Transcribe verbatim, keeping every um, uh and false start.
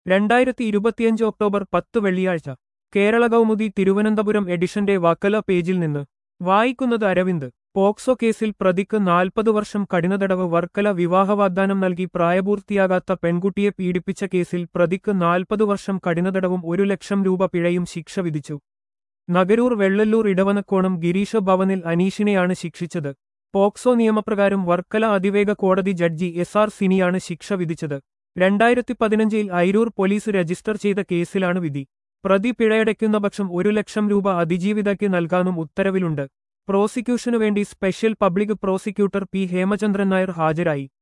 രണ്ടായിരത്തി ഇരുപത്തിയഞ്ച് ഒക്ടോബർ പത്ത് വെള്ളിയാഴ്ച കേരള കൗമുദി തിരുവനന്തപുരം എഡിഷന്റെ വക്കല പേജിൽ നിന്ന് വായിക്കുന്നത് അരവിന്ദ്. പോക്സോ കേസിൽ പ്രതിക്ക് നാൽപ്പത് വർഷം കഠിനതടവ്. വർക്കല. വിവാഹവാഗ്ദാനം നൽകി പ്രായപൂർത്തിയാകാത്ത പെൺകുട്ടിയെ പീഡിപ്പിച്ച കേസിൽ പ്രതിക്ക് നാൽപ്പത് വർഷം കഠിനതടവും ഒരു ലക്ഷം രൂപ പിഴയും ശിക്ഷ വിധിച്ചു. നഗരൂർ വെള്ളല്ലൂർ ഇടവനക്കോണം ഗിരീഷ ഭവനിൽ അനീഷിനെയാണ് ശിക്ഷിച്ചത്. പോക്സോ നിയമപ്രകാരം വർക്കല അതിവേഗ കോടതി ജഡ്ജി എസ് ആർ സിനിയാണ് ശിക്ഷ വിധിച്ചത്. രണ്ടായിരത്തി പതിനഞ്ചിൽ അയിരൂർ പോലീസ് രജിസ്റ്റർ ചെയ്ത കേസിലാണ് വിധി. പ്രതി പിഴയടയ്ക്കുന്ന പക്ഷം ഒരു ലക്ഷം രൂപ അതിജീവിതയ്ക്ക് നൽകാനും ഉത്തരവിലുണ്ട്. പ്രോസിക്യൂഷനുവേണ്ടി special public prosecutor P Hemachandran Nair ഹാജരായി.